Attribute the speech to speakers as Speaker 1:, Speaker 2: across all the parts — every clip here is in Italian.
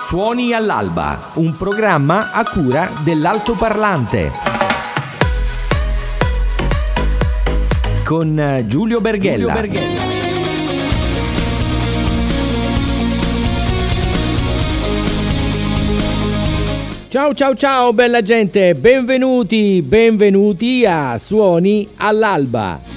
Speaker 1: Suoni all'alba, un programma a cura dell'Altoparlante. Con Giulio Berghella. Ciao bella gente, benvenuti a Suoni all'alba.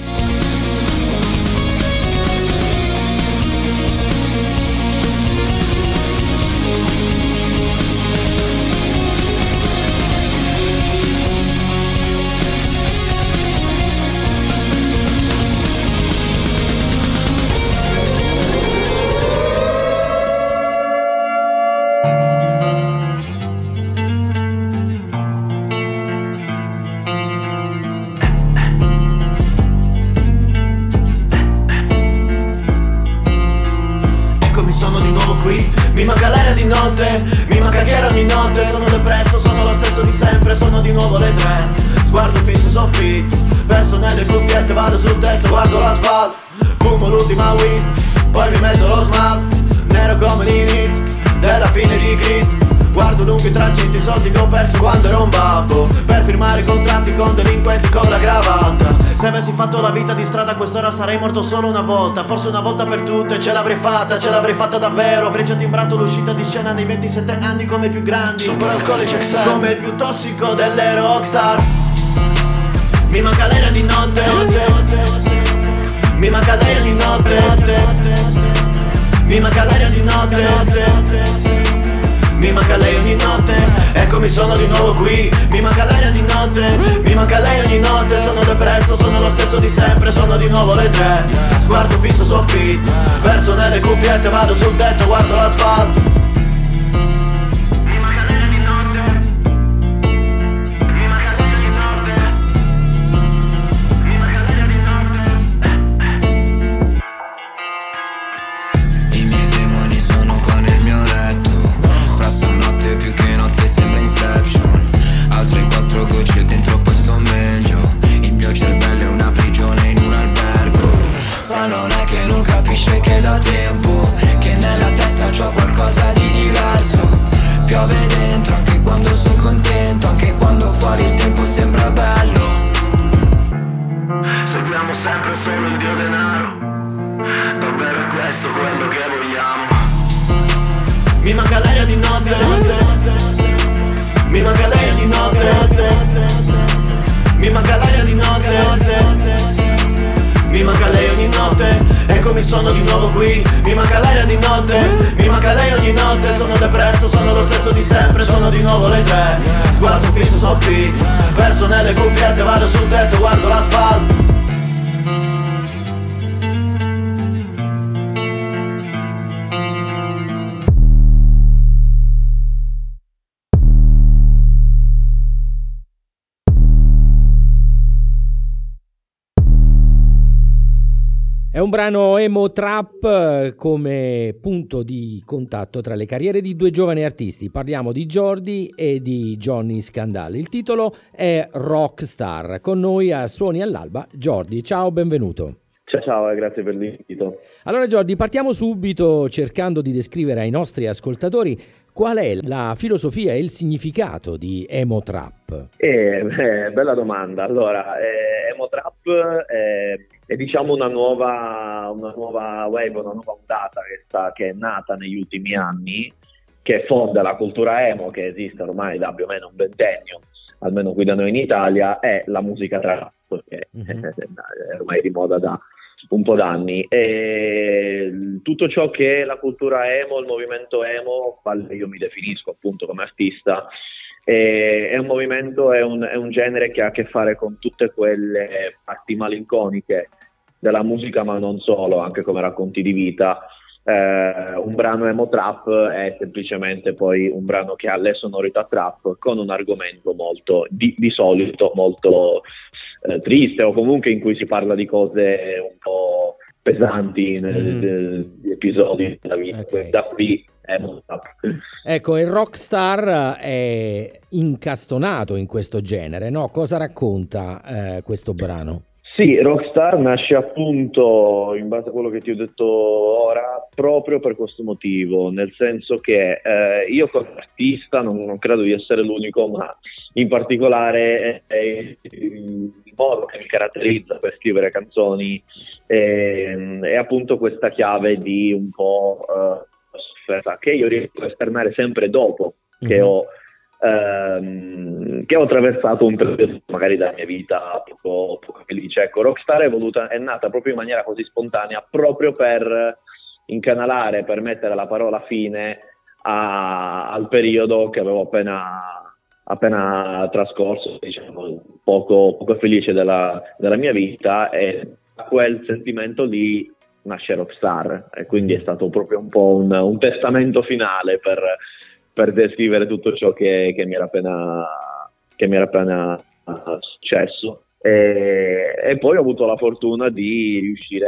Speaker 2: Mi manca l'aria di notte, mi manca che era ogni notte. Sono depresso, sono lo stesso di sempre, sono di nuovo le 3. Sguardo fisso in soffitto, perso nelle cuffiette, vado sul tetto, guardo l'asfalto. Fumo l'ultima weed, poi mi metto lo smalto, nero come l'inizio della fine di Cristo. Guardo lunghi tragitti, i soldi che ho perso quando ero un babbo, per firmare i contratti con delinquenti con la cravatta. Se avessi fatto la vita di strada a quest'ora sarei morto solo una volta, forse una volta per tutte. Ce l'avrei fatta davvero. Avrei già timbrato l'uscita di scena nei 27 anni come i più grandi, super alcolici come il più tossico delle rockstar. Mi manca l'aria di notte, mi manca l'aria di notte, mi manca l'aria di notte, mi manca lei ogni notte, eccomi sono di nuovo qui. Mi manca l'aria di notte, mi manca lei ogni notte. Sono depresso, sono lo stesso di sempre, sono di nuovo le 3. Sguardo fisso soffitto, perso nelle cuffiette, vado sul tetto, guardo l'asfalto. Mi manca l'aria di notte, mi manca l'aria di notte, mi manca l'aria di notte.
Speaker 3: I miei demoni sono qua nel mio letto, fra stanotte più che notte sembra Inception. Altre 4 gocce dentro questo meglio. Il mio cervello è una prigione in un albergo. Fra non è che non capisce che da tempo che nella testa c'ho qualcosa di diverso. Piove dentro anche quando sono contento, anche quando fuori il tempo sembra bello.
Speaker 2: Seguiamo sempre solo il dio denaro, davvero è questo quello che vogliamo. Mi manca l'aria di notte, mi manca l'aria di notte, mi manca l'aria di notte, mi manca lei ogni notte, eccomi sono di nuovo qui. Mi manca l'aria di notte, mi manca lei ogni notte. Sono depresso, sono lo stesso di sempre, sono di nuovo le 3. Sguardo fisso soffitto, perso nelle cuffiette, vado sul tetto, guardo l'asfalto.
Speaker 1: È un brano emo trap come punto di contatto tra le carriere di due giovani artisti. Parliamo di Jordi e di Johnny Scandal. Il titolo è Rockstar. Con noi a Suoni all'alba Jordi. Ciao, benvenuto.
Speaker 4: Ciao, grazie per l'invito.
Speaker 1: Allora Jordi, partiamo subito cercando di descrivere ai nostri ascoltatori qual è la filosofia e il significato di emo trap.
Speaker 4: Bella domanda. Allora, emo trap è diciamo una nuova wave, una nuova ondata che è nata negli ultimi anni, che fonda la cultura emo, che esiste ormai da più o meno un ventennio, almeno qui da noi in Italia, è la musica trap, che è ormai di moda da un po' d'anni. E tutto ciò che è la cultura emo, il movimento emo, io mi definisco appunto come artista, è un movimento, è un genere che ha a che fare con tutte quelle parti malinconiche della musica, ma non solo, anche come racconti di vita. Un brano emo trap è semplicemente poi un brano che ha le sonorità trap con un argomento molto di solito molto triste, o comunque in cui si parla di cose un po' pesanti negli episodi della vita.
Speaker 1: Okay.
Speaker 4: Da qui
Speaker 1: Ecco, il rockstar è incastonato in questo genere, no? Cosa racconta questo brano?
Speaker 4: Sì, Rockstar nasce appunto, in base a quello che ti ho detto ora, proprio per questo motivo, nel senso che io come artista non credo di essere l'unico, ma in particolare è il modo che mi caratterizza per scrivere canzoni è appunto questa chiave di un po' sofferenza che io riesco a esternare sempre dopo che ho attraversato un periodo magari della mia vita poco felice. Ecco, Rockstar è nata proprio in maniera così spontanea, proprio per incanalare, per mettere la parola fine al periodo che avevo appena trascorso, diciamo, poco felice della mia vita, e da quel sentimento lì nasce Rockstar, e quindi è stato proprio un po' un testamento finale per descrivere tutto ciò che mi era appena successo, e poi ho avuto la fortuna di riuscire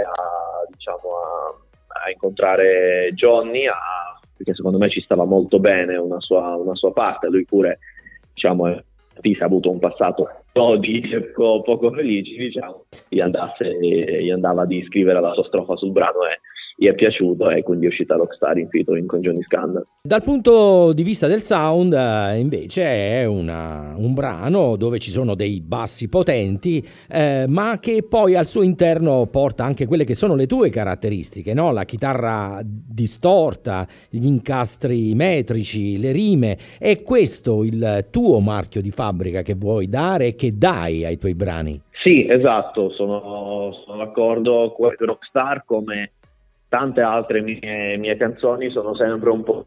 Speaker 4: a incontrare Johnny, perché secondo me ci stava molto bene una sua parte. Lui pure, diciamo, ha avuto un passato poco felice, diciamo, gli andava di scrivere la sua strofa sul brano e gli è piaciuto, e quindi è uscita Rockstar in featuring con Johnny Scandal.
Speaker 1: Dal punto di vista del sound, invece, è un brano dove ci sono dei bassi potenti, ma che poi al suo interno porta anche quelle che sono le tue caratteristiche, no? La chitarra distorta, gli incastri metrici, le rime. È questo il tuo marchio di fabbrica che vuoi dare e che dai ai tuoi brani?
Speaker 4: Sì, esatto, sono d'accordo. Rockstar, come tante altre mie canzoni, sono sempre un po'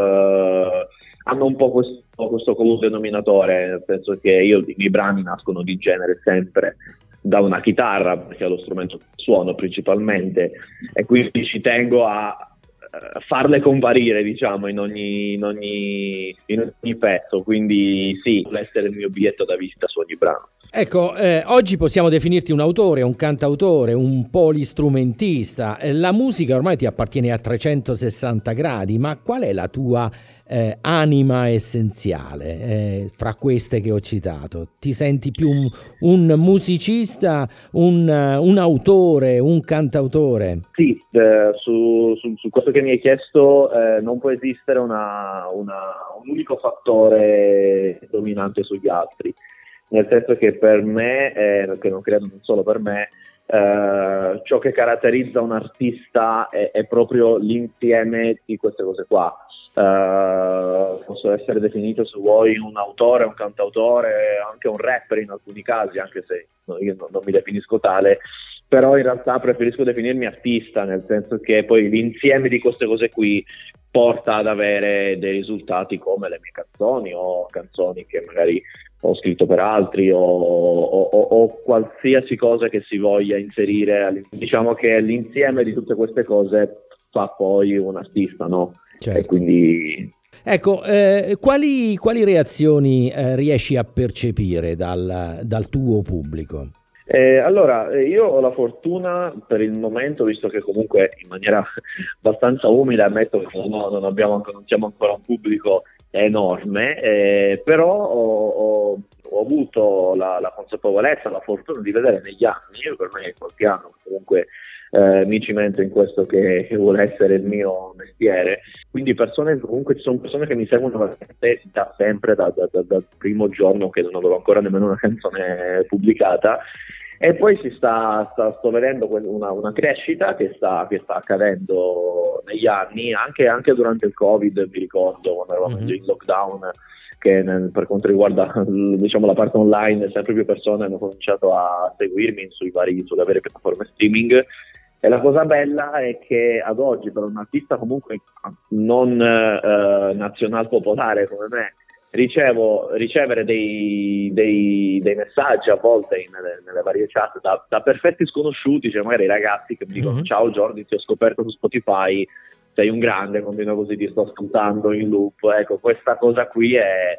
Speaker 4: hanno un po' questo comune denominatore, nel senso che i miei brani nascono di genere sempre da una chitarra, perché è lo strumento che suono principalmente, e quindi ci tengo a farle comparire, diciamo, in ogni pezzo. Quindi sì, vuole essere il mio biglietto da visita su ogni brano.
Speaker 1: Ecco, oggi possiamo definirti un autore, un cantautore, un polistrumentista. La musica ormai ti appartiene a 360 gradi, ma qual è la tua anima essenziale fra queste che ho citato? Ti senti più un musicista, un autore, un cantautore?
Speaker 4: Sì, su questo che mi hai chiesto non può esistere un unico fattore dominante sugli altri. Nel senso che per me, che non credo non solo per me, ciò che caratterizza un artista è proprio l'insieme di queste cose qua. Posso essere definito, se vuoi, un autore, un cantautore, anche un rapper in alcuni casi, anche se io non mi definisco tale, però in realtà preferisco definirmi artista, nel senso che poi l'insieme di queste cose qui porta ad avere dei risultati come le mie canzoni, o canzoni che magari ho scritto per altri, o qualsiasi cosa che si voglia inserire. Diciamo che l'insieme di tutte queste cose fa poi un artista, no?
Speaker 1: Certo.
Speaker 4: E quindi...
Speaker 1: Ecco, quali reazioni riesci a percepire dal tuo pubblico?
Speaker 4: Allora, io ho la fortuna per il momento, visto che comunque in maniera abbastanza umile ammetto che non siamo ancora un pubblico enorme, però ho avuto la consapevolezza, la fortuna di vedere negli anni, per me è qualche anno comunque mi cimento in questo che vuole essere il mio mestiere, quindi comunque ci sono persone che mi seguono veramente da sempre, dal primo giorno che non avevo ancora nemmeno una canzone pubblicata, e poi sto vedendo una crescita che sta accadendo negli anni, anche durante il Covid. Mi ricordo quando eravamo in lockdown, che per quanto riguarda, diciamo, la parte online, sempre più persone hanno cominciato a seguirmi sulle varie piattaforme streaming. E la cosa bella è che ad oggi, per un artista comunque non nazional popolare come me, ricevere dei messaggi a volte nelle varie chat da perfetti sconosciuti, cioè magari ragazzi che mi dicono ciao Jordi, ti ho scoperto su Spotify, sei un grande, continua così, ti sto ascoltando in loop. Ecco, questa cosa qui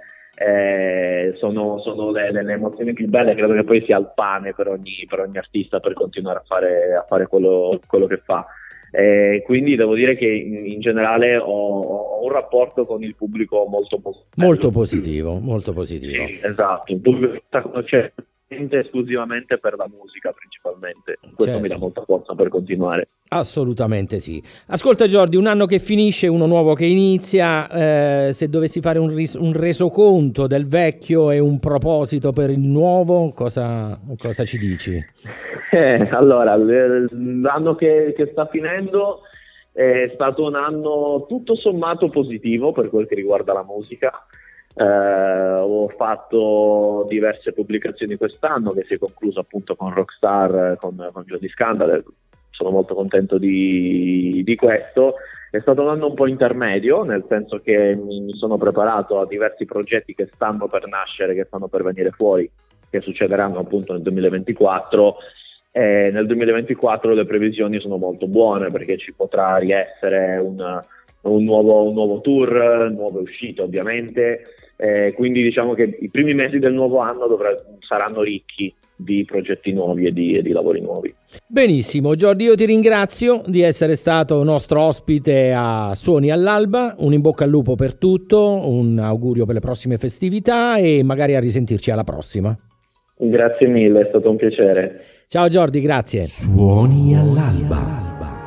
Speaker 4: sono le emozioni più belle, credo che poi sia il pane per ogni artista per continuare a fare quello che fa. Quindi devo dire che in generale ho un rapporto con il pubblico molto
Speaker 1: positivo.
Speaker 4: Sì, esatto, il pubblico sta conoscendo esclusivamente per la musica principalmente. Questo
Speaker 1: Certo.
Speaker 4: mi dà molta forza per continuare.
Speaker 1: Assolutamente sì. Ascolta Jordi, un anno che finisce, uno nuovo che inizia, se dovessi fare un resoconto del vecchio e un proposito per il nuovo, cosa ci dici?
Speaker 4: Allora, l'anno che sta finendo è stato un anno tutto sommato positivo per quel che riguarda la musica. Ho fatto diverse pubblicazioni quest'anno che si è concluso appunto con Rockstar, con Johnny Scandal. Sono molto contento di questo. È stato un anno un po' intermedio, nel senso che mi sono preparato a diversi progetti che stanno per nascere, che stanno per venire fuori, che succederanno appunto nel 2024. Nel 2024 le previsioni sono molto buone, perché ci potrà riessere un nuovo tour, nuove uscite ovviamente, quindi diciamo che i primi mesi del nuovo anno saranno ricchi di progetti nuovi e di lavori nuovi.
Speaker 1: Benissimo, Jordi, io ti ringrazio di essere stato nostro ospite a Suoni all'Alba, un in bocca al lupo per tutto, un augurio per le prossime festività e magari a risentirci alla prossima.
Speaker 4: Grazie mille, è stato un piacere.
Speaker 1: Ciao Jordi, grazie.
Speaker 5: Suoni all'alba.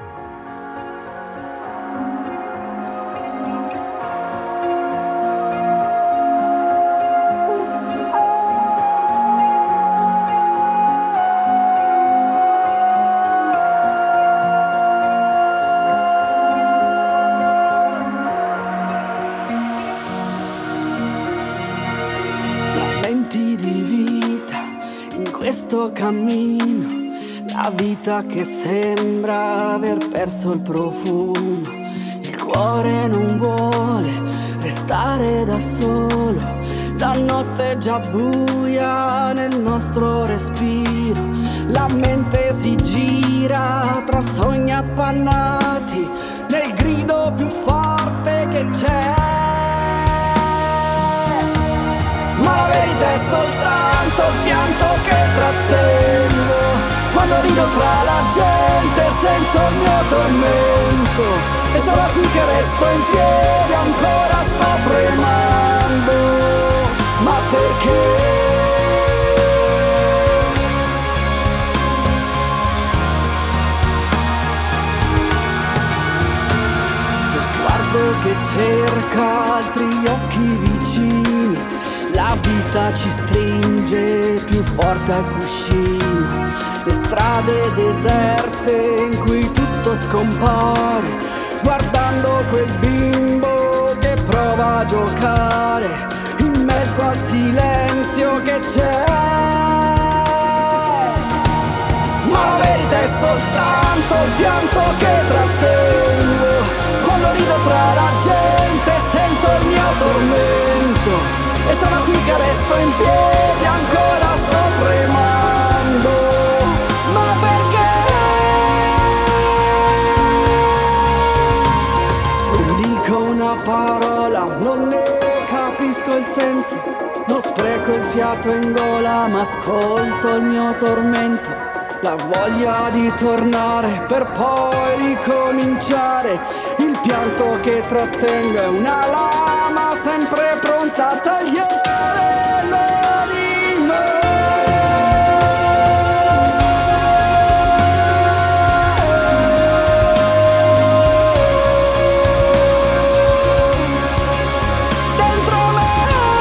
Speaker 6: Frammenti di vita in questo cammino, la vita che sembra aver perso il profumo, il cuore non vuole restare da solo, la notte è già buia nel nostro respiro, la mente si gira tra sogni appannati, nel grido più forte che c'è. Ma la verità è soltanto il pianto che trattengo, quando rido tra la gente sento il mio tormento, e sono qui che resto in piedi, ancora sto tremando. Ma perché? Lo sguardo che cerca altri occhi vicini, la vita ci stringe più forte al cuscino, le strade deserte in cui tutto scompare, guardando quel bimbo che prova a giocare in mezzo al silenzio che c'è. Ma la verità è soltanto il pianto che trattengo, quando rido tra la gente sento il mio tormento, e sono qui che resto in piedi, ancora sto tremando. Ma perché? Non dico una parola, non ne capisco il senso, non spreco il fiato in gola, ma ascolto il mio tormento, la voglia di tornare per poi ricominciare. Il pianto che trattengo è una lama sempre pronta a tagliare l'anima. Dentro me.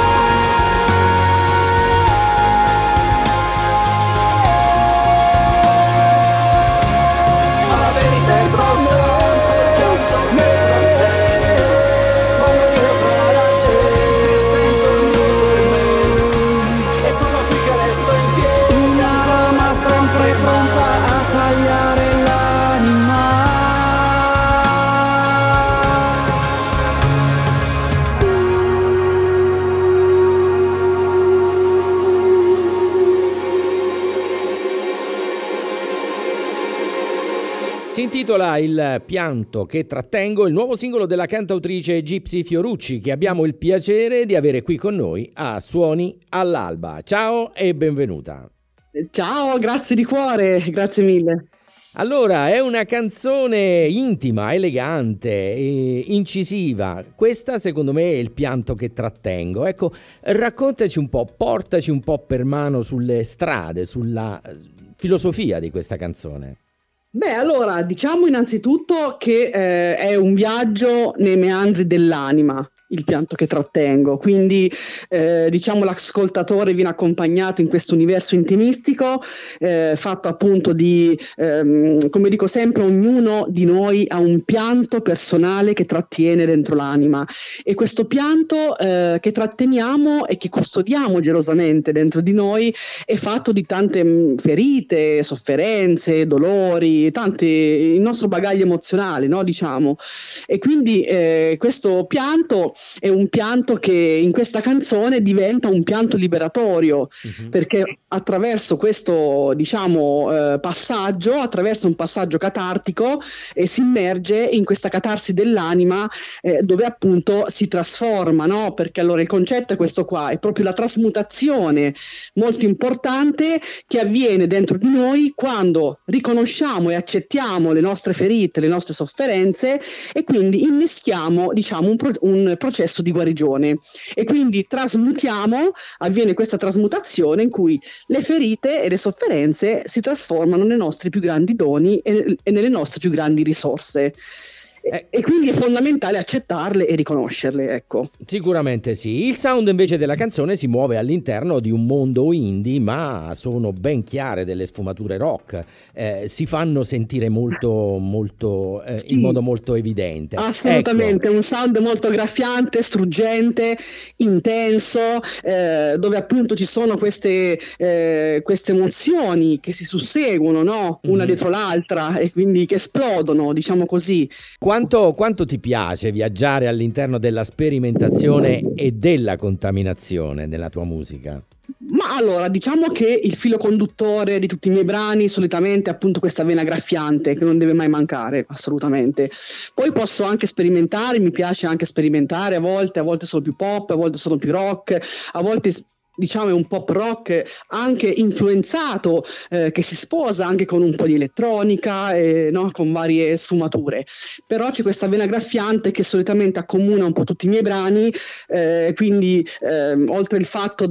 Speaker 6: Ma la verità è soltanto il pianto che trattengo, quando rido tra la gente sento il mio tormento, e sono qui che resto in piedi, una lama sempre pronta a tagliare l'anima.
Speaker 1: Si intitola Il pianto che trattengo, il nuovo singolo della cantautrice Gypsy Fiorucci, che abbiamo il piacere di avere qui con noi a Suoni all'Alba. Ciao e benvenuta.
Speaker 7: Ciao, grazie di cuore, grazie mille.
Speaker 1: Allora, è una canzone intima, elegante, incisiva. Questa secondo me è il pianto che trattengo. Ecco, raccontaci un po', portaci un po' per mano sulle strade, sulla filosofia di questa canzone.
Speaker 7: Beh, allora, diciamo innanzitutto che è un viaggio nei meandri dell'anima, il pianto che trattengo, quindi diciamo l'ascoltatore viene accompagnato in questo universo intimistico fatto appunto di, come dico sempre, ognuno di noi ha un pianto personale che trattiene dentro l'anima, e questo pianto che tratteniamo e che custodiamo gelosamente dentro di noi è fatto di tante ferite, sofferenze, dolori, il nostro bagaglio emozionale, no? Diciamo, e quindi questo pianto è un pianto che in questa canzone diventa un pianto liberatorio, perché attraverso questo, diciamo, passaggio, attraverso un passaggio catartico, si immerge in questa catarsi dell'anima, dove appunto si trasforma, no? Perché allora il concetto è questo qua, è proprio la trasmutazione molto importante che avviene dentro di noi quando riconosciamo e accettiamo le nostre ferite, le nostre sofferenze, e quindi inneschiamo, diciamo, un processo di guarigione, e quindi avviene questa trasmutazione in cui le ferite e le sofferenze si trasformano nei nostri più grandi doni e nelle nostre più grandi risorse. E quindi è fondamentale accettarle e riconoscerle, ecco.
Speaker 1: Sicuramente sì. Il sound invece della canzone si muove all'interno di un mondo indie, ma sono ben chiare delle sfumature rock, si fanno sentire molto
Speaker 7: sì,
Speaker 1: in modo molto evidente.
Speaker 7: Assolutamente, ecco. Un sound molto graffiante, struggente, intenso, dove appunto ci sono queste emozioni che si susseguono, no? Una dietro l'altra, e quindi che esplodono, diciamo così.
Speaker 1: Quanto ti piace viaggiare all'interno della sperimentazione e della contaminazione nella tua musica?
Speaker 7: Ma allora, diciamo che il filo conduttore di tutti i miei brani solitamente è appunto questa vena graffiante che non deve mai mancare, assolutamente. Poi posso anche sperimentare, mi piace anche sperimentare, a volte sono più pop, a volte sono più rock, a volte diciamo è un pop rock anche influenzato, che si sposa anche con un po' di elettronica, no? Con varie sfumature, però c'è questa vena graffiante che solitamente accomuna un po' tutti i miei brani, quindi oltre il fatto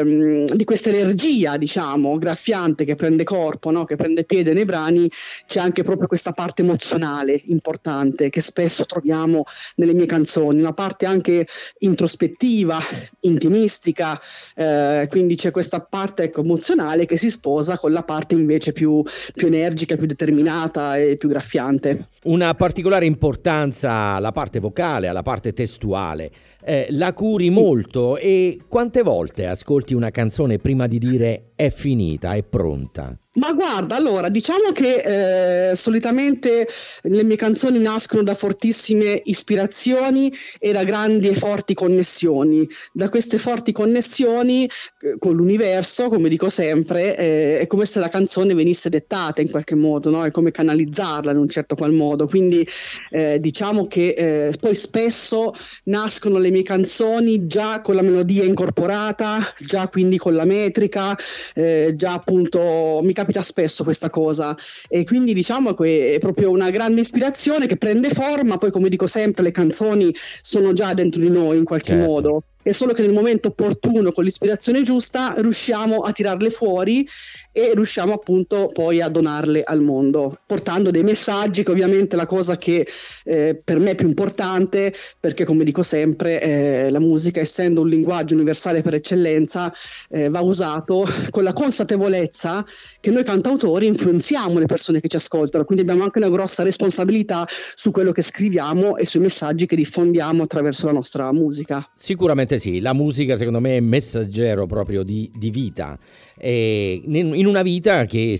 Speaker 7: di questa energia, diciamo, graffiante che prende corpo, no? Che prende piede nei brani, c'è anche proprio questa parte emozionale importante che spesso troviamo nelle mie canzoni, una parte anche introspettiva, intimistica, quindi c'è questa parte, ecco, emozionale che si sposa con la parte invece più energica, più determinata e più graffiante.
Speaker 1: Una particolare importanza alla parte vocale, alla parte testuale, la curi molto, e quante volte ascolti una canzone prima di dire è finita, è pronta?
Speaker 7: Ma guarda, allora, diciamo che solitamente le mie canzoni nascono da fortissime ispirazioni e da grandi e forti connessioni. Da queste forti connessioni con l'universo, come dico sempre, è come se la canzone venisse dettata in qualche modo, no? È come canalizzarla in un certo qual modo. Quindi diciamo che poi spesso nascono le mie canzoni già con la melodia incorporata, già quindi con la metrica, già appunto mi capita spesso questa cosa, e quindi diciamo che è proprio una grande ispirazione che prende forma. Poi, come dico sempre, le canzoni sono già dentro di noi in qualche modo, è solo che nel momento opportuno, con l'ispirazione giusta, riusciamo a tirarle fuori e riusciamo appunto poi a donarle al mondo, portando dei messaggi, che ovviamente è la cosa che per me è più importante, perché come dico sempre la musica, essendo un linguaggio universale per eccellenza, va usato con la consapevolezza che noi cantautori influenziamo le persone che ci ascoltano, quindi abbiamo anche una grossa responsabilità su quello che scriviamo e sui messaggi che diffondiamo attraverso la nostra musica.
Speaker 1: Sicuramente sì, la musica secondo me è messaggero proprio di vita, e in una vita che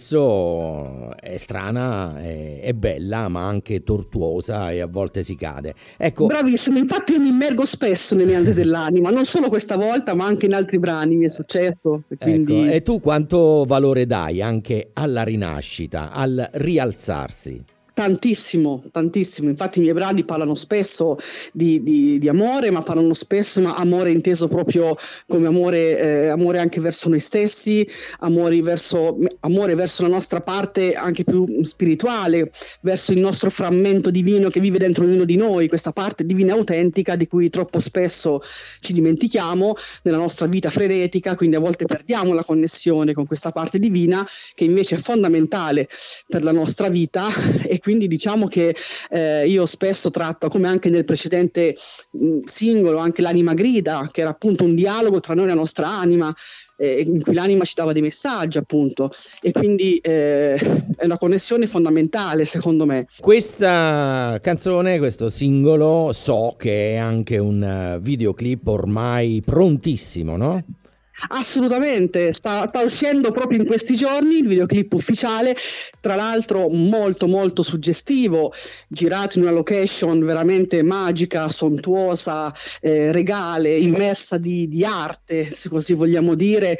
Speaker 1: spesso è strana, è bella, ma anche tortuosa, e a volte si cade. Ecco.
Speaker 7: Bravissimo, infatti io mi immergo spesso nei meandri dell'anima, non solo questa volta ma anche in altri brani mi è successo. Quindi...
Speaker 1: Ecco, e tu quanto valore dai anche alla rinascita, al rialzarsi?
Speaker 7: Tantissimo, infatti i miei brani parlano spesso di amore, ma parlano spesso amore inteso proprio come amore anche verso noi stessi, amore verso la nostra parte anche più spirituale, verso il nostro frammento divino che vive dentro ognuno di noi, questa parte divina e autentica di cui troppo spesso ci dimentichiamo nella nostra vita frenetica, quindi a volte perdiamo la connessione con questa parte divina che invece è fondamentale per la nostra vita. E quindi diciamo che io spesso tratto, come anche nel precedente singolo, anche l'anima grida, che era appunto un dialogo tra noi e la nostra anima, in cui l'anima ci dava dei messaggi appunto, e quindi è una connessione fondamentale secondo me.
Speaker 1: Questa canzone, questo singolo, so che è anche un videoclip ormai prontissimo, no?
Speaker 7: Assolutamente, sta uscendo proprio in questi giorni il videoclip ufficiale, tra l'altro molto molto suggestivo, girato in una location veramente magica, sontuosa, regale, immersa di arte, se così vogliamo dire.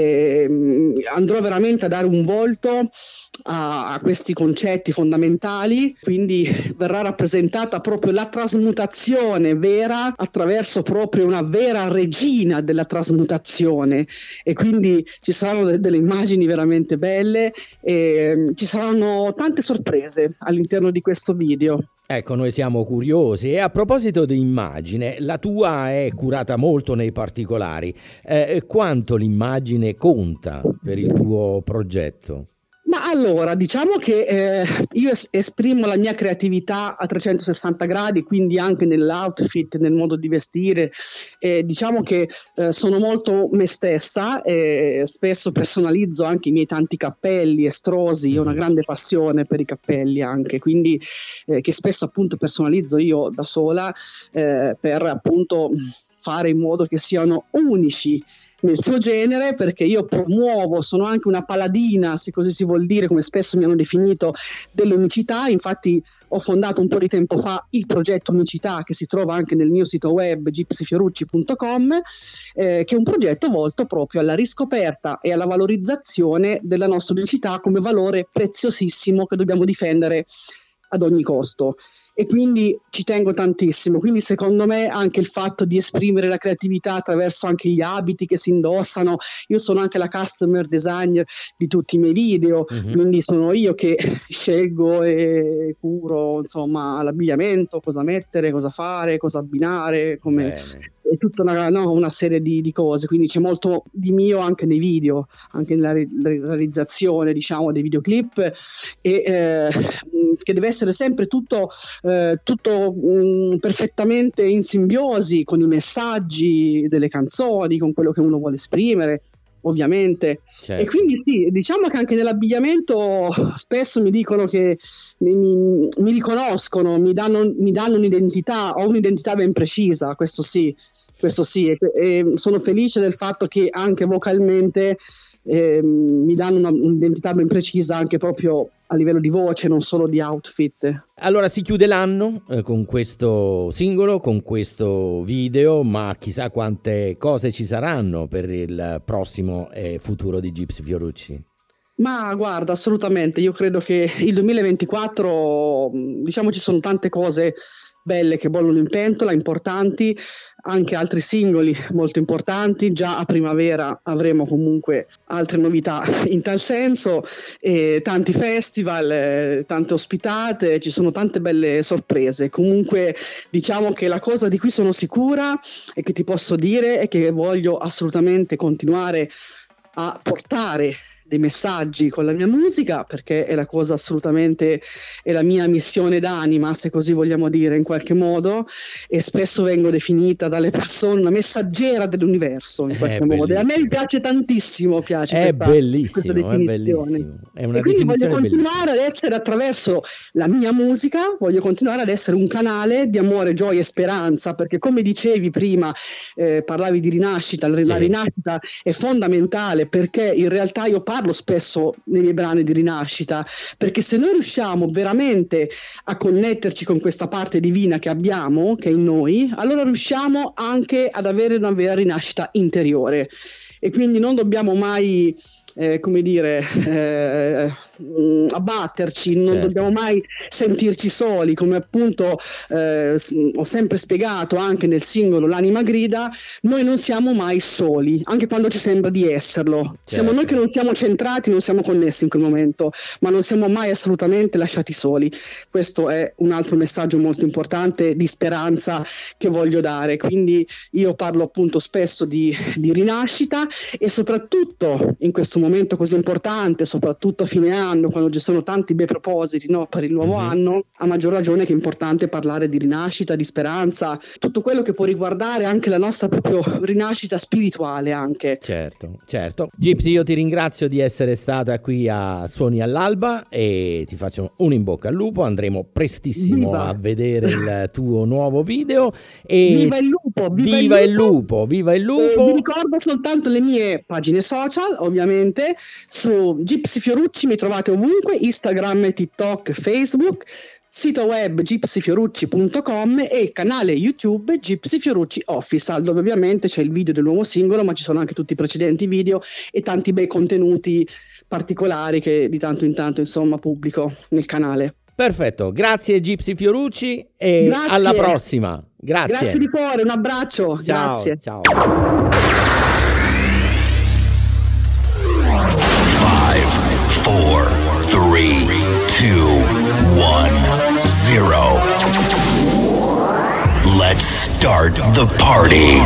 Speaker 7: Andrò veramente a dare un volto a questi concetti fondamentali, quindi verrà rappresentata proprio la trasmutazione vera attraverso proprio una vera regina della trasmutazione. E quindi ci saranno delle immagini veramente belle e ci saranno tante sorprese all'interno di questo video.
Speaker 1: Ecco, noi siamo curiosi. E a proposito di immagine, la tua è curata molto nei particolari. Quanto l'immagine conta per il tuo progetto?
Speaker 7: Ma allora, diciamo che io esprimo la mia creatività a 360 gradi, quindi anche nell'outfit, nel modo di vestire, diciamo che sono molto me stessa, spesso personalizzo anche i miei tanti cappelli estrosi, ho una grande passione per i cappelli anche, quindi che spesso appunto personalizzo io da sola per appunto fare in modo che siano unici nel suo genere, perché io promuovo, sono anche una paladina, se così si vuol dire, come spesso mi hanno definito, dell'unicità. Infatti ho fondato un po' di tempo fa il progetto Unicità, che si trova anche nel mio sito web gypsyfiorucci.com, che è un progetto volto proprio alla riscoperta e alla valorizzazione della nostra unicità come valore preziosissimo che dobbiamo difendere ad ogni costo. E quindi ci tengo tantissimo, quindi secondo me anche il fatto di esprimere la creatività attraverso anche gli abiti che si indossano, io sono anche la customer designer di tutti i miei video, quindi sono io che scelgo e curo insomma l'abbigliamento, cosa mettere, cosa fare, cosa abbinare, come... è tutta una serie di cose, quindi c'è molto di mio anche nei video, anche nella realizzazione diciamo dei videoclip, e che deve essere sempre tutto perfettamente in simbiosi con i messaggi delle canzoni, con quello che uno vuole esprimere ovviamente. Certo. E quindi sì, diciamo che anche nell'abbigliamento spesso mi dicono che mi riconoscono, mi danno un'identità, ho un'identità ben precisa, questo sì, e sono felice del fatto che anche vocalmente mi danno un'identità ben precisa anche proprio a livello di voce, non solo di outfit.
Speaker 1: Allora si chiude l'anno con questo singolo, con questo video, ma chissà quante cose ci saranno per il prossimo futuro di Gypsy Fiorucci.
Speaker 7: Ma guarda, assolutamente, io credo che il 2024, diciamo, ci sono tante cose belle che bollono in pentola, importanti, anche altri singoli molto importanti. Già a primavera avremo comunque altre novità in tal senso, tanti festival, tante ospitate, ci sono tante belle sorprese. Comunque diciamo che la cosa di cui sono sicura e che ti posso dire è che voglio assolutamente continuare a portare dei messaggi con la mia musica, perché è la cosa assolutamente, è la mia missione d'anima, se così vogliamo dire in qualche modo, e spesso vengo definita dalle persone una messaggera dell'universo in qualche modo, e a me piace tantissimo,
Speaker 1: è bellissimo, è bellissimo, è una
Speaker 7: e quindi voglio continuare
Speaker 1: bellissima.
Speaker 7: ad essere, attraverso la mia musica, voglio continuare ad essere un canale di amore, gioia e speranza, perché come dicevi prima, parlavi di rinascita, la rinascita è fondamentale, perché in realtà io parlo spesso nei miei brani di rinascita, perché se noi riusciamo veramente a connetterci con questa parte divina che abbiamo, che è in noi, allora riusciamo anche ad avere una vera rinascita interiore, e quindi non dobbiamo mai come dire, abbatterci, non dobbiamo mai sentirci soli, come appunto ho sempre spiegato anche nel singolo L'anima grida, noi non siamo mai soli, anche quando ci sembra di esserlo. Siamo noi che non siamo centrati, non siamo connessi in quel momento, ma non siamo mai assolutamente lasciati soli. Questo è un altro messaggio molto importante di speranza che voglio dare. Quindi io parlo appunto spesso di rinascita, e soprattutto in questo momento così importante, soprattutto a fine anno, quando ci sono tanti bei propositi, no, per il nuovo anno, a maggior ragione che è importante parlare di rinascita, di speranza, tutto quello che può riguardare anche la nostra proprio rinascita spirituale anche.
Speaker 1: Certo. Gypsy, io ti ringrazio di essere stata qui a Suoni all'Alba e ti faccio un in bocca al lupo. Andremo prestissimo a vedere il tuo nuovo video e
Speaker 7: viva il lupo,
Speaker 1: viva il lupo. Vi
Speaker 7: ricordo soltanto le mie pagine social, ovviamente su Gypsy Fiorucci mi trovate ovunque, Instagram, TikTok, Facebook, sito web gypsyfiorucci.com e il canale YouTube Gypsy Fiorucci Official, dove ovviamente c'è il video del nuovo singolo, ma ci sono anche tutti i precedenti video e tanti bei contenuti particolari che di tanto in tanto insomma pubblico nel canale.
Speaker 1: Perfetto, grazie Gypsy Fiorucci e alla prossima.
Speaker 7: Grazie di cuore, un abbraccio. Grazie.
Speaker 1: Ciao.
Speaker 3: 5, 4, 3, 2, 1, 0. Let's start the party.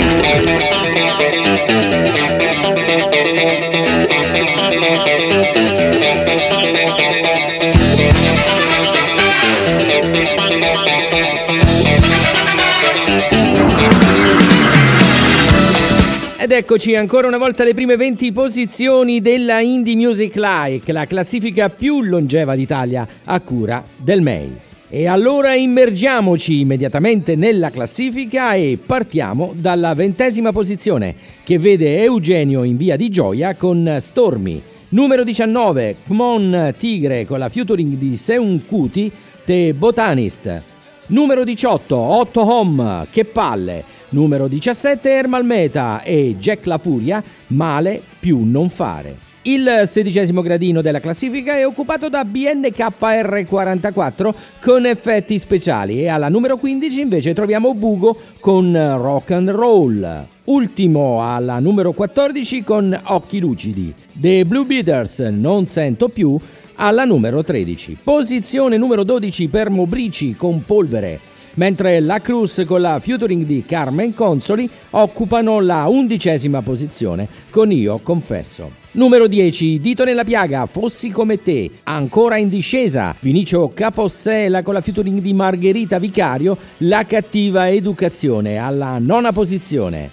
Speaker 1: Ed eccoci ancora una volta alle prime 20 posizioni della Indie Music Like, la classifica più longeva d'Italia a cura del MEI. E allora immergiamoci immediatamente nella classifica e partiamo dalla 20ª posizione, che vede Eugenio in Via di Gioia con Stormy. Numero 19, Kmon Tigre con la featuring di Seun Kuti, The Botanist. Numero 18, Otto Home, Che Palle. Numero 17, Ermal Meta e Jack La Furia, Male più non fare. Il 16° gradino della classifica è occupato da BNKR44 con effetti speciali e alla numero 15 invece troviamo Bugo con Rock and Roll. Ultimo alla numero 14 con Occhi Lucidi. The Blue Beaters, Non sento più, alla numero 13. Posizione numero 12 per Mobrici con Polvere. Mentre la Cruz con la featuring di Carmen Consoli occupano la 11ª posizione con Io confesso. Numero 10, Dito nella piaga, Fossi come te, ancora in discesa, Vinicio Capossela con la featuring di Margherita Vicario, La cattiva educazione, alla 9ª posizione.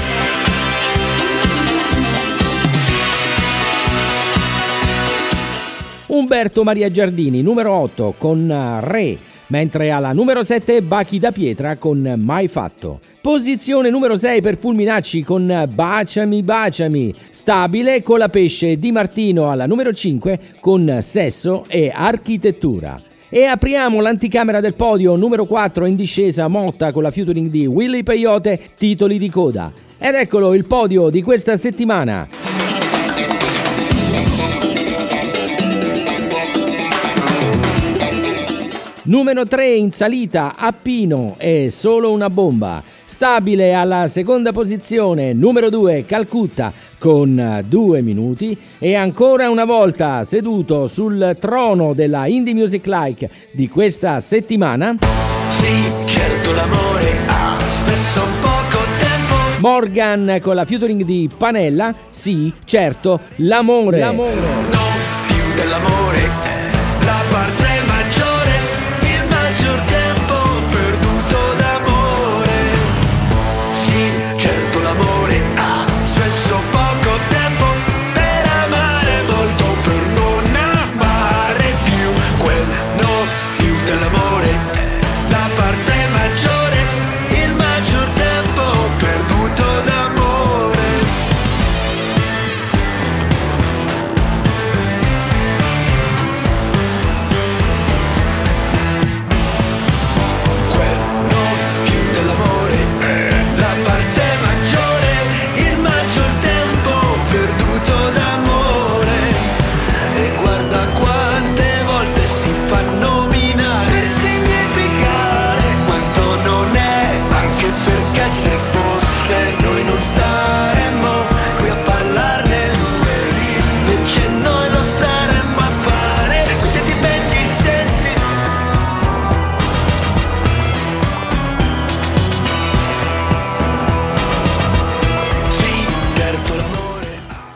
Speaker 1: Umberto Maria Giardini, numero 8 con Re. Mentre alla numero 7 Bachi da Pietra con Mai fatto. Posizione numero 6 per Fulminacci con Baciami Baciami. Stabile con la Pesce Di Martino alla numero 5 con Sesso e Architettura. E apriamo l'anticamera del podio, numero 4 in discesa Motta con la featuring di Willy Peyote, Titoli di coda. Ed eccolo il podio di questa settimana. Numero 3 in salita, Appino e Solo una bomba. Stabile alla seconda posizione, numero 2 Calcutta con 2 minuti. E ancora una volta seduto sul trono della Indie Music Like di questa settimana.
Speaker 2: Sì, certo l'amore ha spesso poco tempo.
Speaker 1: Morgan con la featuring di Panella. Sì, certo, l'amore.
Speaker 2: No, più dell'amore è la parte maggiore.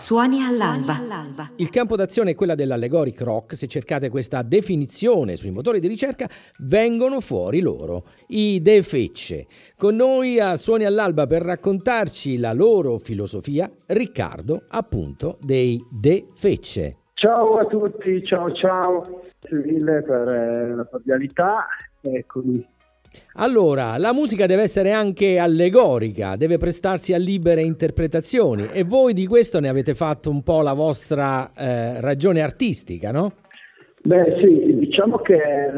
Speaker 8: Suoni all'alba.
Speaker 1: Il campo d'azione è quella dell'allegoric rock. Se cercate questa definizione sui motori di ricerca, vengono fuori loro, i De Fecce. Con noi a Suoni all'alba per raccontarci la loro filosofia, Riccardo, appunto, dei De Fecce.
Speaker 9: Ciao a tutti, ciao. Grazie mille per la cordialità, eccomi.
Speaker 1: Allora, la musica deve essere anche allegorica, deve prestarsi a libere interpretazioni e voi di questo ne avete fatto un po' la vostra ragione artistica, no?
Speaker 9: Beh sì, diciamo che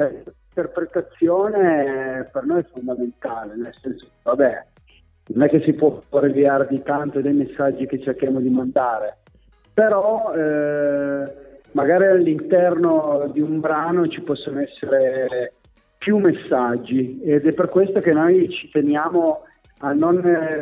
Speaker 9: l'interpretazione per noi è fondamentale, nel senso, vabbè, non è che si può fuorviare di tanto dei messaggi che cerchiamo di mandare, però magari all'interno di un brano ci possono essere più messaggi ed è per questo che noi ci teniamo a non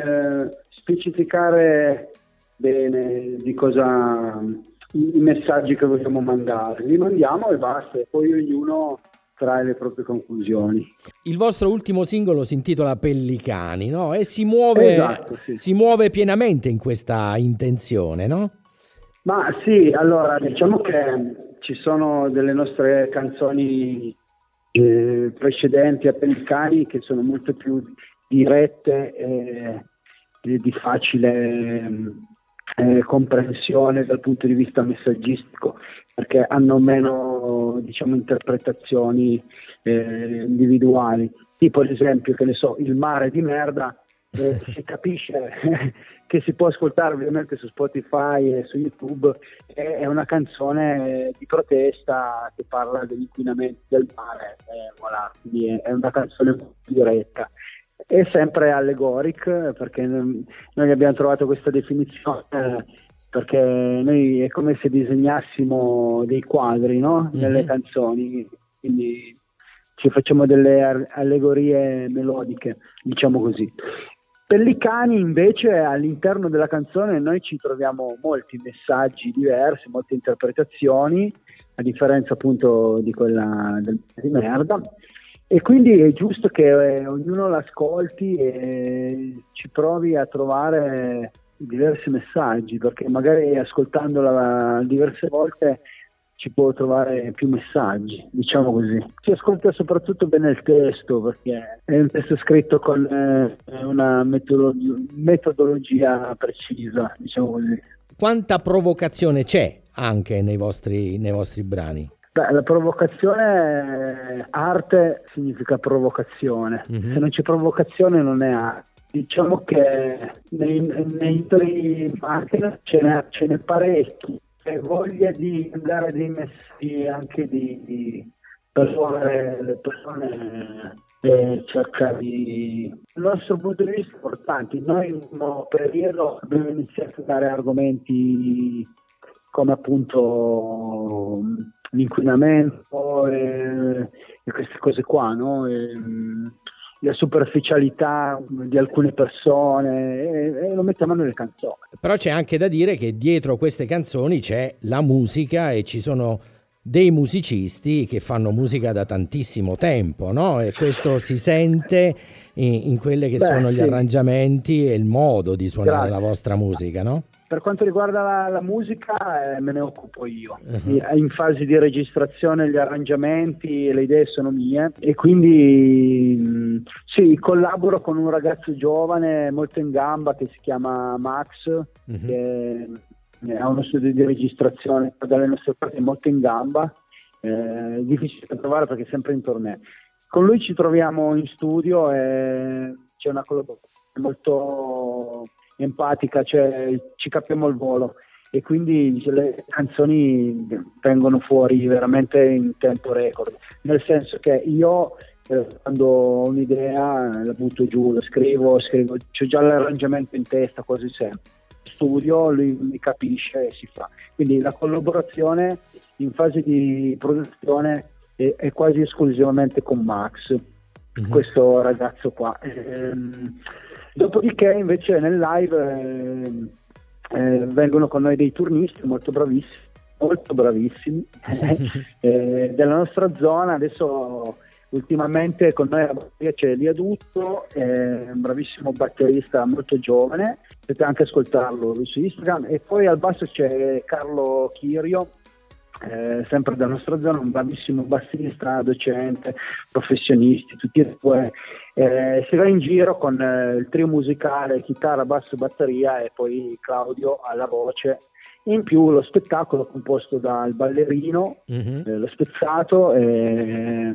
Speaker 9: specificare bene di cosa i messaggi che vogliamo mandare, li mandiamo e basta, e poi ognuno trae le proprie conclusioni.
Speaker 1: Il vostro ultimo singolo si intitola Pellicani, no? E si muove,
Speaker 9: esatto, sì.
Speaker 1: Si muove pienamente in questa intenzione, no?
Speaker 9: Ma sì, allora diciamo che ci sono delle nostre canzoni precedenti a Pellicani che sono molto più dirette e di facile comprensione dal punto di vista messaggistico, perché hanno meno, diciamo, interpretazioni individuali, tipo ad esempio, che ne so, Il mare di merda, si capisce che si può ascoltare ovviamente su Spotify e su YouTube, è una canzone di protesta che parla dell'inquinamento del mare, voilà, quindi è una canzone molto diretta. È sempre allegoric, perché noi abbiamo trovato questa definizione perché noi è come se disegnassimo dei quadri, no? Nelle canzoni, quindi ci facciamo delle allegorie melodiche, diciamo così. Pellicani invece, all'interno della canzone noi ci troviamo molti messaggi diversi, molte interpretazioni, a differenza appunto di quella di merda, e quindi è giusto che ognuno l'ascolti e ci provi a trovare diversi messaggi, perché magari ascoltandola diverse volte ci può trovare più messaggi, diciamo così. Si ascolta soprattutto bene il testo, perché è un testo scritto con una metodologia precisa, diciamo così.
Speaker 1: Quanta provocazione c'è anche nei vostri brani?
Speaker 9: Beh, la provocazione, arte significa provocazione. Se non c'è provocazione non è arte. Diciamo che nei anche ce n'è parecchi. Voglia di dare dei messaggi anche per muovere le persone e cercare dal nostro punto di vista importanti. Noi in un periodo abbiamo iniziato a dare argomenti come appunto l'inquinamento e queste cose qua, no? La superficialità di alcune persone e lo mettiamo nelle canzoni.
Speaker 1: Però c'è anche da dire che dietro queste canzoni c'è la musica e ci sono dei musicisti che fanno musica da tantissimo tempo, no? E questo si sente in quelle che sono gli arrangiamenti e il modo di suonare la vostra musica, no?
Speaker 9: Per quanto riguarda la musica, me ne occupo io. In fase di registrazione gli arrangiamenti e le idee sono mie, e quindi sì, collaboro con un ragazzo giovane molto in gamba che si chiama Max, che ha uno studio di registrazione dalle nostre parti molto in gamba, difficile da trovare perché è sempre in tournée. Con lui ci troviamo in studio e c'è una collaborazione molto empatica, cioè ci capiamo al volo, e quindi le canzoni vengono fuori veramente in tempo record, nel senso che io quando ho un'idea la butto giù, lo scrivo, c'ho già l'arrangiamento in testa quasi sempre, studio, lui mi capisce e si fa, quindi la collaborazione in fase di produzione è quasi esclusivamente con Max, questo ragazzo qua. Dopodiché invece nel live vengono con noi dei turnisti molto bravissimi della nostra zona. Adesso ultimamente con noi a batteria c'è Elia Dutto, è un bravissimo batterista molto giovane, potete anche ascoltarlo lui su Instagram, e poi al basso c'è Carlo Chirio, sempre della nostra zona, un bravissimo bassista, docente, professionisti, tutti e due. Si va in giro con il trio musicale, chitarra, basso, batteria, e poi Claudio alla voce. In più lo spettacolo composto dal ballerino, lo Spezzato, e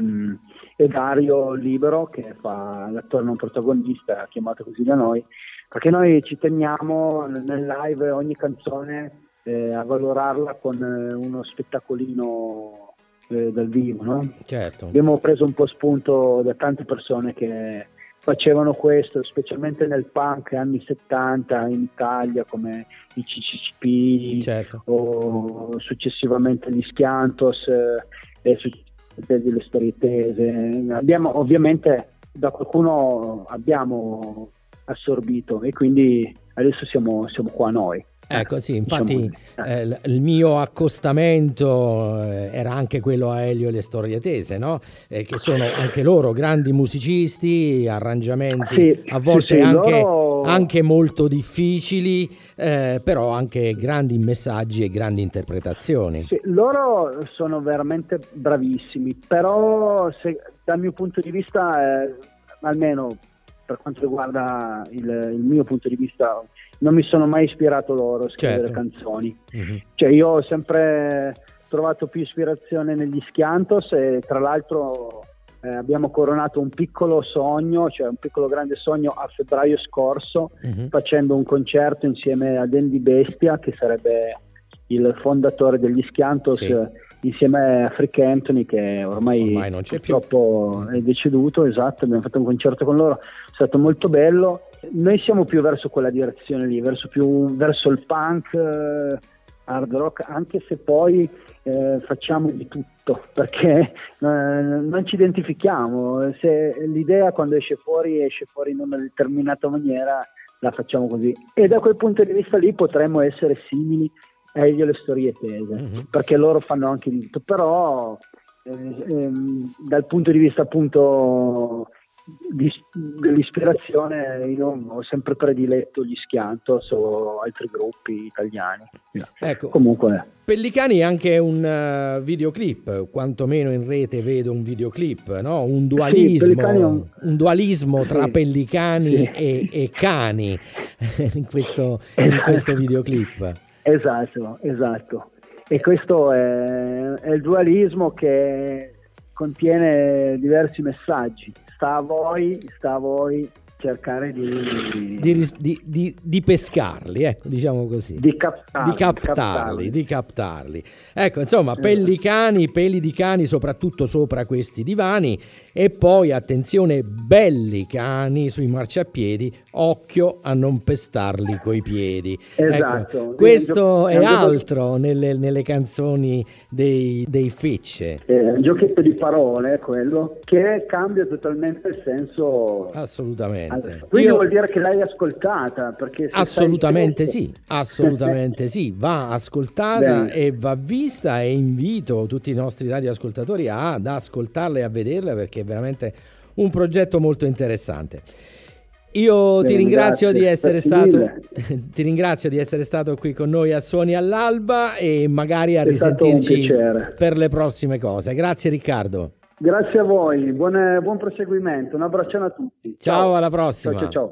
Speaker 9: Dario Libero, che fa l'attore non protagonista, chiamato così da noi, perché noi ci teniamo nel live ogni canzone a valorarla con uno spettacolino dal vivo, no?
Speaker 1: Certo.
Speaker 9: Abbiamo preso un po' spunto da tante persone che facevano questo, specialmente nel punk anni 70 in Italia, come i CCCP,
Speaker 1: certo,
Speaker 9: o successivamente gli Schiantos, e le storie tese. Abbiamo, ovviamente, da qualcuno abbiamo assorbito, e quindi adesso siamo qua noi.
Speaker 1: Ecco, sì, infatti il mio accostamento era anche quello a Elio e le Storie Tese, no? Che sono anche loro grandi musicisti, arrangiamenti a volte anche molto difficili, però anche grandi messaggi e grandi interpretazioni.
Speaker 9: Sì, loro sono veramente bravissimi, però dal mio punto di vista, almeno per quanto riguarda il mio punto di vista, non mi sono mai ispirato loro a scrivere canzoni. Cioè, io ho sempre trovato più ispirazione negli Schiantos, e tra l'altro abbiamo coronato un piccolo sogno, cioè un piccolo grande sogno, a febbraio scorso, facendo un concerto insieme ad Andy Bestia, che sarebbe il fondatore degli Schiantos, insieme a Frick Anthony, che ormai
Speaker 1: non c'è
Speaker 9: purtroppo più. È deceduto. Esatto, abbiamo fatto un concerto con loro, è stato molto bello. Noi siamo più verso quella direzione lì, verso il punk, hard rock, anche se poi facciamo di tutto, perché non ci identifichiamo. Se l'idea, quando esce fuori in una determinata maniera, la facciamo così, e da quel punto di vista lì potremmo essere simili a Elio e le Storie Tese, perché loro fanno anche di tutto, però dal punto di vista appunto dell'ispirazione, io ho sempre prediletto gli Schiantos o altri gruppi italiani.
Speaker 1: Ecco,
Speaker 9: comunque
Speaker 1: Pellicani è anche un videoclip, quantomeno in rete vedo un videoclip, no? Un dualismo tra pellicani e cani in questo videoclip. Esatto.
Speaker 9: E questo è il dualismo che contiene diversi messaggi. Sta a voi cercare
Speaker 1: di pescarli, diciamo così, di captarli. Ecco, insomma, pellicani, peli di cani, soprattutto sopra questi divani, e poi attenzione, belli cani sui marciapiedi, occhio a non pestarli coi piedi.
Speaker 9: Esatto.
Speaker 1: Ecco, questo è altro nelle canzoni dei Fecce.
Speaker 9: È un giochetto di parole, quello che cambia totalmente il senso.
Speaker 1: Assolutamente.
Speaker 9: Quindi vuol dire che l'hai ascoltata, perché
Speaker 1: assolutamente sì, va ascoltata e va vista, e invito tutti i nostri radioascoltatori ad ascoltarla e a vederla, perché è veramente un progetto molto interessante. Io ti ringrazio di essere stato qui con noi a Suoni all'Alba, e magari a risentirci per le prossime cose. Grazie Riccardo.
Speaker 9: Grazie a voi, buon proseguimento, un abbraccione a tutti.
Speaker 1: Ciao, alla prossima.
Speaker 9: Ciao.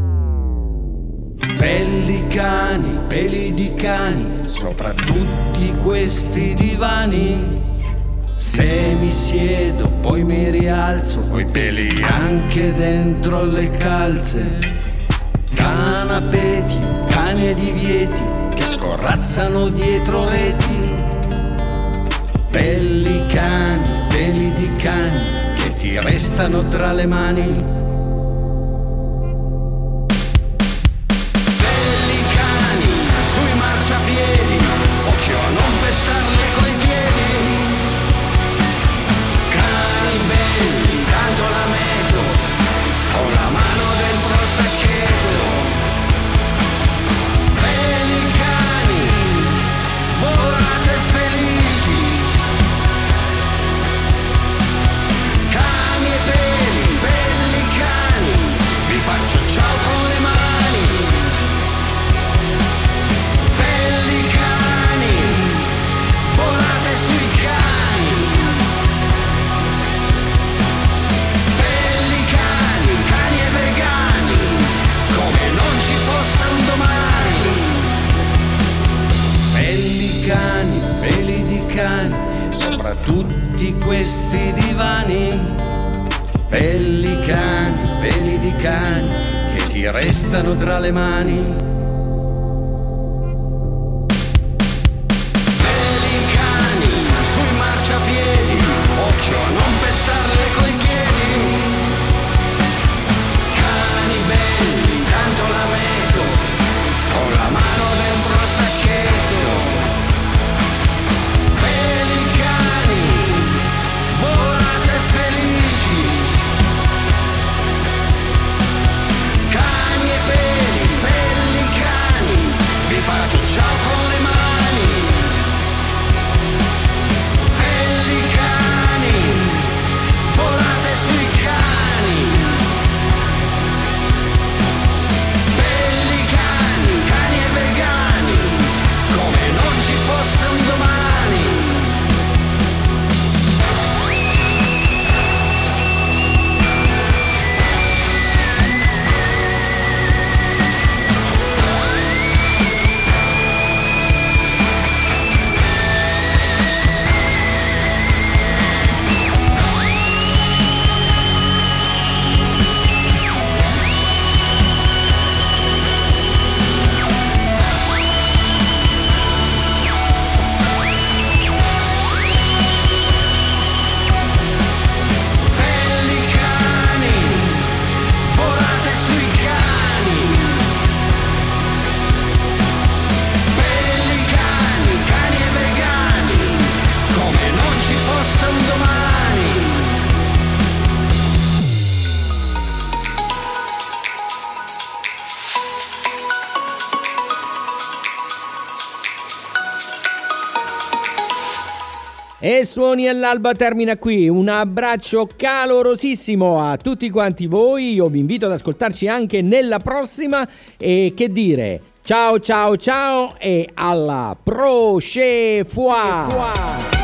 Speaker 3: Pellicani, peli di cani, sopra tutti questi divani. Se mi siedo poi mi rialzo, coi peli anche dentro le calze. Canapeti, cani e divieti che scorrazzano dietro reti. Pellicani, peli di cani che ti restano tra le mani. Pellicani sui marciapiedi, occhio a non pestarle coi piedi. Cani belli, tanto la metto, con la mano dentro il sacchetto. Pellicani, volate felici. Cani
Speaker 8: ti restano tra le mani. Pelicani sui marciapiedi, occhio a non pestarle coi piedi. Cani belli, tanto la metto, con la mano dentro il sacchetto. Pelicani, volate felici. Cani e peli, pellicani, vi faccio ciao con le mani. Pellicani, volate sui cani. Pellicani, cani e vegani, come non ci fosse un domani. Pellicani, volate sui cani. Pellicani, cani e vegani, come non ci fosse un domani.
Speaker 1: E Suoni all'Alba termina qui. Un abbraccio calorosissimo a tutti quanti voi. Io vi invito ad ascoltarci anche nella prossima. E che dire, ciao ciao ciao e alla prochaine fois.